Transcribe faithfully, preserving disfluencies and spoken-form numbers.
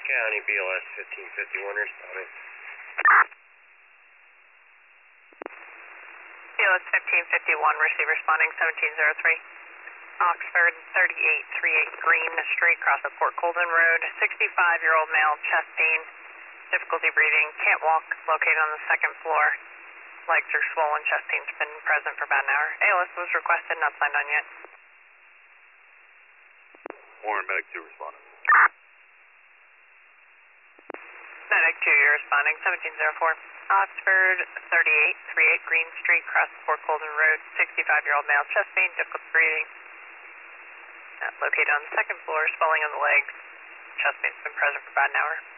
County, B L S fifteen fifty-one responding. B L S fifteen fifty-one, receive responding seventeen oh three. Oxford thirty-eight thirty-eight Green Street, across the Port Colden Road. sixty-five-year-old male, chest pain, difficulty breathing, can't walk, located on the second floor. Legs are swollen, chest pain's been present for about an hour. A L S was requested, not signed on yet. Warren, Medic two responding. Medic two, you're responding, seventeen oh four. Oxford thirty-eight thirty-eight Green Street, across the Port Colden Road. sixty-five-year-old male, chest pain, difficulty breathing. Uh, located on the second floor, swelling of the legs. Chest pain's been present for about an hour.